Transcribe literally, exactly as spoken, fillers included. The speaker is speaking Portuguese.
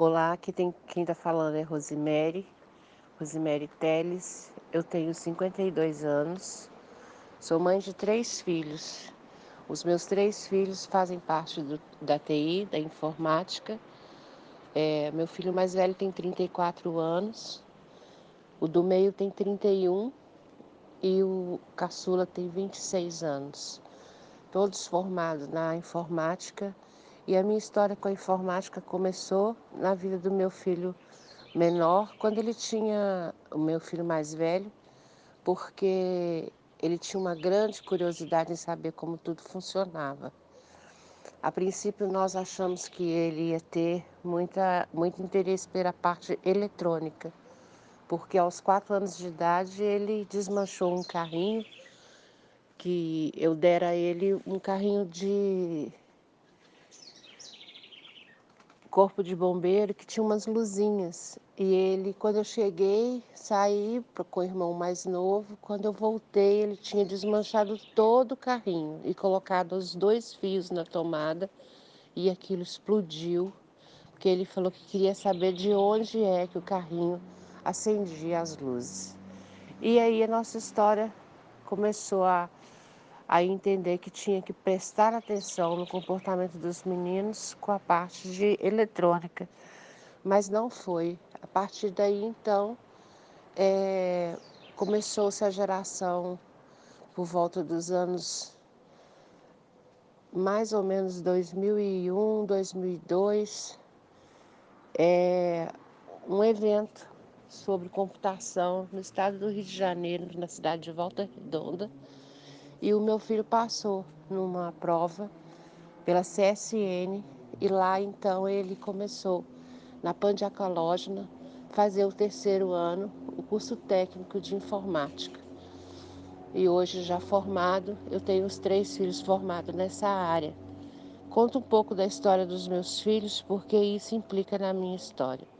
Olá, aqui tem quem está falando é Rosimere, Rosimere Teles. Eu tenho cinquenta e dois anos, sou mãe de três filhos. Os meus três filhos fazem parte do, da T I, da informática. É, meu filho mais velho tem trinta e quatro anos, o do meio tem trinta e um e o caçula tem vinte e seis anos. Todos formados na informática. E a minha história com a informática começou na vida do meu filho menor, quando ele tinha o meu filho mais velho, porque ele tinha uma grande curiosidade em saber como tudo funcionava. A princípio nós achamos que ele ia ter muita, muito interesse pela parte eletrônica, porque aos quatro anos de idade ele desmanchou um carrinho que eu dera a ele, um carrinho de corpo de bombeiro que tinha umas luzinhas. E ele, quando eu cheguei, saí pro- com o irmão mais novo. Quando eu voltei, ele tinha desmanchado todo o carrinho e colocado os dois fios na tomada e aquilo explodiu, porque ele falou que queria saber de onde é que o carrinho acendia as luzes. E aí a nossa história começou a, a entender que tinha que prestar atenção no comportamento dos meninos com a parte de eletrônica. Mas não foi. A partir daí, então, eh, começou-se a geração por volta dos anos mais ou menos dois mil e um, dois mil e dois, eh, um evento sobre computação no estado do Rio de Janeiro, na cidade de Volta Redonda, e o meu filho passou numa prova pela C S N e lá então ele começou na Pandiacológina fazer o terceiro ano, o curso técnico de informática. E hoje já formado, eu tenho os três filhos formados nessa área. Conto um pouco da história dos meus filhos, porque isso implica na minha história.